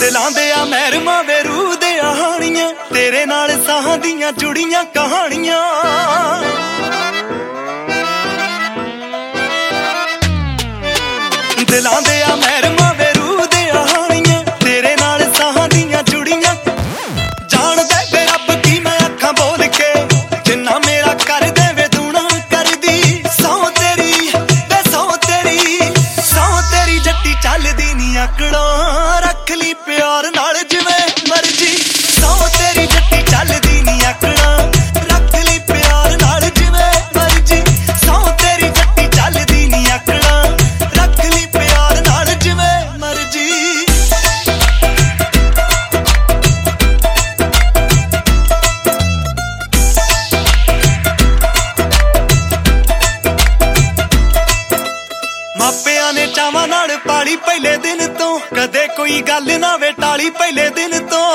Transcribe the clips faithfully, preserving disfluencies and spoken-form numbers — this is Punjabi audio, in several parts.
ਦਿਲਾਂ ਦੇ ਆ ਮਹਿਰਮਾਂ ਵੇ ਰੂਹ ਦੇ ਹਾਣੀਆਂ, ਤੇਰੇ ਨਾਲ ਸਾਹਾਂ ਦੀਆਂ ਜੁੜੀਆਂ ਕਹਾਣੀਆਂ। ਦਿਲਾਂ ਦੇ ਆ ਮਹਿਰਮਾਂ ਵੇ ਰੂਹ ਦੇ ਹਾਣੀਆਂ, ਤੇਰੇ ਨਾਲ ਸਾਹਾਂ ਦੀਆਂ ਜੁੜੀਆਂ। ਜਾਣਦਾ ਵੇ ਰੱਬ ਕੀ ਮੈਂ ਅੱਖਾਂ ਬੋਲ ਕੇ, ਜਿੰਨਾ ਮੇਰਾ ਕਰ ਦੇਵੇ ਦੂਣਾ ਕਰਦੀ। ਸਹੁੰ ਤੇਰੀ ਤੇ ਸਹੁੰ ਤੇਰੀ, ਸਹੁੰ ਤੇਰੀ ਜੱਟੀ ਚੱਲਦੀ ਨੀ ਆਕੜਾਂ, ਰੱਖ ਲਈ ਪਿਆਰ ਨਾਲ ਜਿਵੇਂ ਮਰਜੀ। ਸਹੁੰ ਤੇਰੀ ਜੱਟੀ ਚੱਲਦੀ ਨੀ ਆਕੜਾਂ, ਰੱਖ ਲਈ ਪਿਆਰ ਨਾਲ ਜਿਵੇਂ ਮਰਜੀ। ਸਹੁੰ ਤੇਰੀ ਜੱਟੀ ਚੱਲਦੀ ਨੀ ਆਕੜਾਂ, ਰੱਖ ਲਈ ਪਿਆਰ ਨਾਲ ਜਿਵੇਂ ਮਰਜੀ। ਮਾਪਿਆਂ ਨੇ ਚਾਵਾਂ ਨਾਲ ਪਾਲੀ ਪਹਿਲੇ ਦਿਨ ਤੋਂ, ਕਦੇ ਕੋਈ ਗੱਲ ਨਾ ਵੇ ਟਾਲੀ ਪਹਿਲੇ ਦਿਨ ਤੋਂ।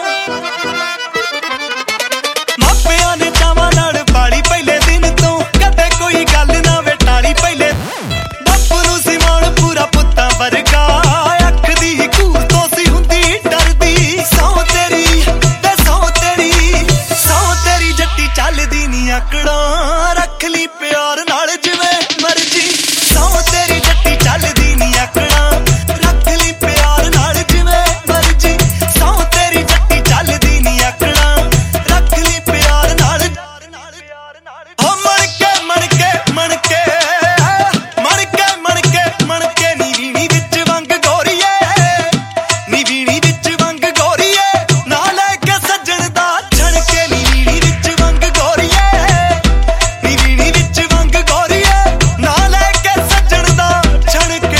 ਮਾਪਿਆਂ ਨੇ ਚਾਵਾਂ ਨਾਲ ਪਾਲੀ ਪਹਿਲੇ ਦਿਨ ਤੋਂ, ਕਦੇ ਕੋਈ ਗੱਲ ਨਾ ਵੇ ਟਾਲੀ ਪਹਿਲੇ। ਬਾਪੂ ਨੂੰ ਸੀ ਮਾਣ ਪੂਰਾ ਪੁੱਤਾਂ ਵਰਗਾ, ਅੱਖ ਦੀ ਘੂਰ ਤੋਂ ਸੀ ਹੁੰਦੀ ਡਰਦੀ। ਸਹੁੰ ਤੇਰੀ ਤੇ ਸਹੁੰ ਤੇਰੀ, ਸਹੁੰ ਤੇਰੀ ਜੱਟੀ ਚੱਲਦੀ ਨੀ ਆਕੜਾਂ, ਰੱਖ ਲਈ ਪਿਆਰ ਨਾਲ ਜਿਵੇਂ ਮਰਜੀ। ਸਹੁੰ ਤੇਰੀ ਜੱਟੀ ਚੱਲਦੀ ਨੀ ਆਕੜਾਂ, ਰੱਖ ਲਈ ਪਿਆਰ ਨਾਲ ਜਿਵੇਂ ਮਰਜੀ। ਸਹੁੰ ਤੇਰੀ ਜੱਟੀ ਚੱਲਦੀ ਨੀ ਆਕੜਾਂ, ਰੱਖ ਲਈ ਪਿਆਰ ਨਾਲ। ਹੋ ਮਣ ਕੇ ਮਣ ਕੇ ਮਣ ਕੇ ਮਣ ਕੇ ਮਣ ਕੇ ਮਣ ਕੇ ਨੀ ਵੀਣੀ ਵਿੱਚ ਵੰਗ ਗੋਰੀਏ, ਨੀ ਵੀਣੀ ਵਿੱਚ ਵੰਗ ਗੋਰੀਏ। ਨਾ ਲੈ ਕੇ ਸੱਜਣ ਦਾ ਛਣ ਕੇ, ਨੀ ਵੀਣੀ ਵਿੱਚ ਵੰਗ ਗੋਰੀਏ, ਨੀ ਵੀਣੀ ਵਿੱਚ ਵੰਗ ਗੋਰੀਏ। ਨਾ ਲੈ ਕੇ ਸੱਜਣ ਦਾ ਛਣ ਕੇ।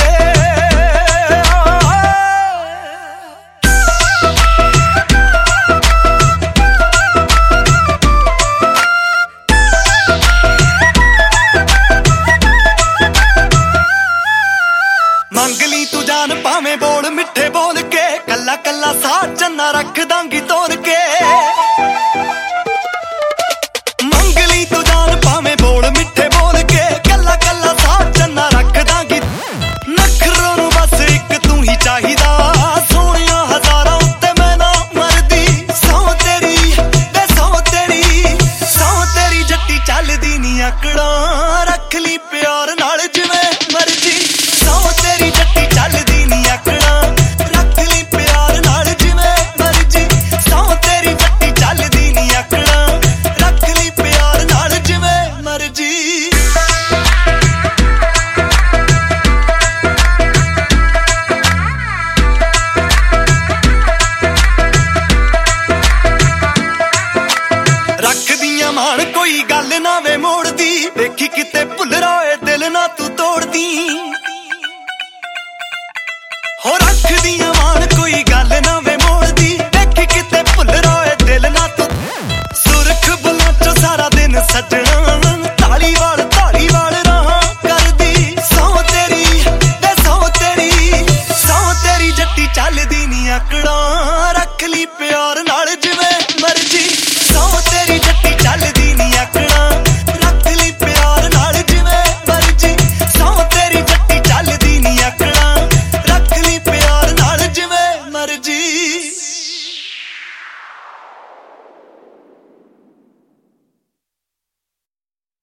ਮੰਗ ਲਈ ਤੂੰ ਜਾਨ ਭਾਵੇਂ ਬੋਲ ਮਿੱਠੇ ਬੋਲ ਕੇ, ਕੱਲਾ ਕੱਲਾ ਸਾਹ ਚੰਨਾ ਰੱਖ ਦਾਂਗੀ ਤੋੜ ਕੇ। ਮੰਗ ਲਈ ਤੂੰ ਜਾਨ ਭਾਵੇਂ ਬੋਲ ਮਿੱਠੇ ਬੋਲ ਕੇ, ਕੱਲਾ ਕੱਲਾ ਸਾਹ ਚੰਨਾ ਰੱਖ ਦਾਂਗੀ। ਨਖਰੋਂ ਨੂੰ ਬਸ ਇੱਕ ਤੂੰ ਹੀ ਚਾਹੀਦਾ, ਸੋਹਣਿਆ ਹਜ਼ਾਰਾਂ ਉੱਤੇ ਮੈਂ ਨਾ ਮਰਦੀ। ਸਹੁੰ ਤੇਰੀ ਤੇ ਸਹੁੰ ਤੇਰੀ, ਸਹੁੰ ਤੇਰੀ ਜੱਟੀ ਚੱਲਦੀ ਨੀ ਆਕੜਾਂ, ਰੱਖ ਲਈ ਪਿਆਰ ਨਾਲ ਜਿਵੇਂ ਮਰਜੀ। ਸਹੁੰ ਤੇਰੀ ਜੱਟੀ ਚੱਲਦੀ ਨੀ ਆਕੜਾਂ, ਰੱਖ ਲਈ ਪਿਆਰ ਨਾਲ ਜਿਵੇਂ ਮਰਜੀ। ਸਹੁੰ ਤੇਰੀ ਜੱਟੀ ਚੱਲਦੀ ਨੀ ਆਕੜਾਂ, ਰੱਖ ਲਈ ਪਿਆਰ ਨਾਲ ਜਿਵੇਂ ਮਰਜੀ। ਰੱਖਦੀਆਂ ਮਾਣ ਕੋਈ ਗੱਲ ਨਾ ਵੇ ਮੋੜਦੀ, ਵੇਖੀ ਕਿਤੇ ਭੁੱਲਰਾ ਏ ਦਿਲ ਨਾ ਤੂੰ ਤੋੜਦੀ। ਹੋ ਰੱਖਦੀਆਂ ਮਾਣ ਕੋਈ ਗੱਲ ਨਾ